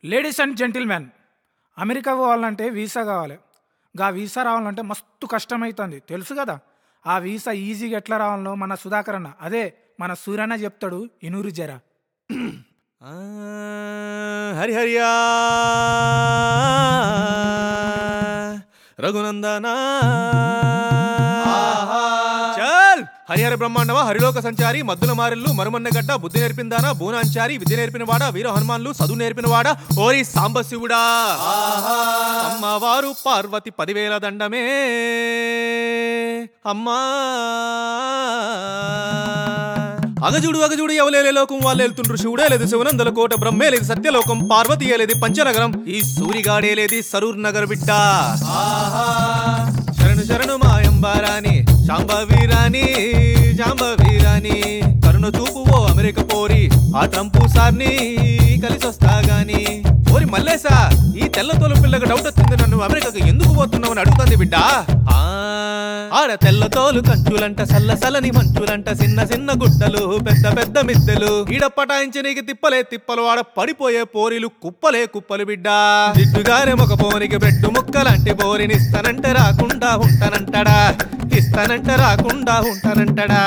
Ladies and gentlemen, America పోవాలంటే visa కావాలి. గా వీసా రావాలంటే మస్తు కష్టమవుతుంది తెలుసు కదా. ఆ వీసా ఈజీగా ఎట్లా రావాలో మన సుధాకర్ అన్న, అదే మన సూర్యన్న చెప్తాడు ఇనూరు జరా. ఆ, హరిహరియా రఘునందనా చల్ హరిహర బ్రహ్మాండమా హరిలోక సంచారి మద్దుల మారెల్లు మరుమన్నగడ్డ బుద్ధి నేర్పిందానా బూనాంచారి విద్య నేర్పిన వాడా వీర హనుమాన్లు చదువు నేర్పిన వాడా ఓరి సాంబశివుడా అమ్మవారు పార్వతి 10,000 దండమే అమ్మా అగజుడు ఎవలేలే లోకం వాళ్ళు వెళ్తుండ్రు శివుడే లేదు శివనందల కోట బ్రహ్మే లేదు సత్యలోకం పార్వతి లేదు పంచనగరం ఈ సూరిగాడే లేదు సరూర్ నగర్ బిడ్డ శరణు శరణు మాయంబారాని శాంబవీరాని జాంబవీరాని కరుణ చూపు ఓ అమెరికా పోరి ఆ ట్రంపు సార్ని కలిసొస్తా గాని ఓరి మల్లేసా ఈ తెల్లతోలు పిల్లగా డౌట్ వచ్చింది నన్ను అమెరికాకు ఎందుకు పోతున్నావు అని అడుగుతుంది బిడ్డ ఆడ తెల్లతోలు కంచులంట సల్లసలని మంచులంట చిన్న చిన్న గుట్టలు పెద్ద పెద్ద మిద్దెలు ఈడ పటాయించి నీకు తిప్పలే తిప్పలు ఆడ పడిపోయే పోరీలు కుప్పలే కుప్పలు బిడ్డ జిడ్డుగానే ఒక పోనికి బెట్టు ముక్కలాంటి పోరిని ఇస్తానంటే రాకుండా ఉంటానంటాడా ఇస్తానంటే రాకుండా ఉంటానంటాడా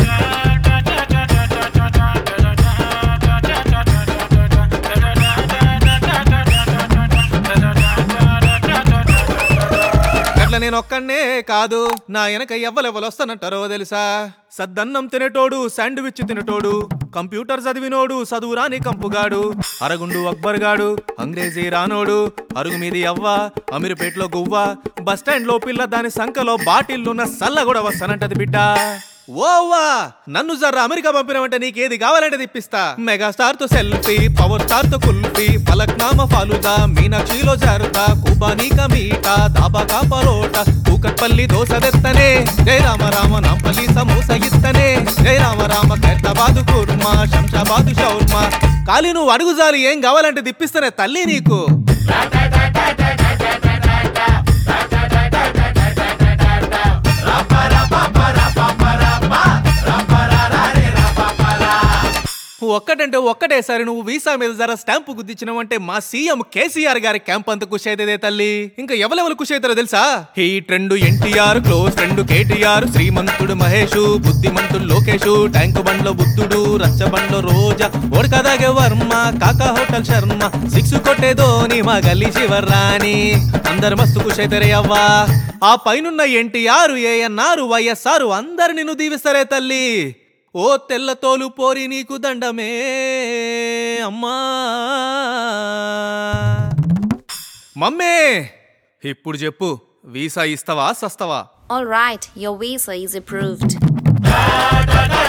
నేను ఒక్కనే కాదు నా వెనక ఎవ్వలెవ్వలు వస్తానంటారో తెలుసా. సద్దన్నం తినేటోడు శాండ్విచ్ తినేటోడు కంప్యూటర్ చదివినోడు చదువురాని కంపుగాడు అరగుండు అక్బర్ గాడు అంగ్రేజీ రానోడు అరుగు మీది అవ్వ అమీర్పేటలో గువ్వ బస్టాండ్ లో పిల్ల దాని సంఖలో బాటిల్లున్న సల్ల కూడా వస్తానంటది బిడ్డ. ఓవా నన్ను జర్ర అమెరికా పంపినవంటే నీకేది కావాలంటే తిప్పిస్తా. మెగాస్టార్ తో సెల్ఫీ పవర్ స్టార్ తో కుల్ఫీ ఫలక్నామా ఫాలుదా మీనాక్షిలో జారుతా కుబానీక మీటా దాబా కా పరోటా కూకట్పల్లి దోశ దెత్తనే జై రామ రామ నాంపల్లి సమోసా ఇత్తనే జై రామ రామ ఖైరతాబాద్ కుర్మా శంషాబాద్ షౌర్మా కాలి నువ్వు అడుగుజాలి ఏం కావాలంటే తిప్పిస్తానే తల్లి నీకు. ఒక్కటంటే ఒక్కటేసారి నువ్వు వీసా మీద జర స్టాంపు గుద్దించినవంటే మా సీఎం కేసీఆర్ గారి క్యాంప్ అంత ఖుషి అయితే తల్లి. ఇంకా ఎవరెవరు ఖుషి అవుతారో తెలుసా. ఈ trend NTR close friend KTR Srimanthudu Mahesh బుద్ధిమంతుడు లోకేష్ ట్యాంక్ బండ్లో బుద్ధుడు రచ్చబండ్లో రోజా ఓడకదాగే వర్మ కాకా హోటల్ శర్మ సిక్స్ కొట్టే ధోని మా గల్లీ శివర్రాని అందరు మస్తు ఖుషి అవుతారే అవ్వా. ఆ పైనున్న ఎన్టీఆర్ ఏఎన్ఆర్ వైఎస్ఆర్ అందరు నిన్ను దీవిస్తారే తల్లి. ఓ తెల్లతోలు పోరి నీకు దండమే అమ్మా. మమ్మే ఇప్పుడు చెప్పు వీసా ఇస్తావా సస్తావా? All right, your visa is approved.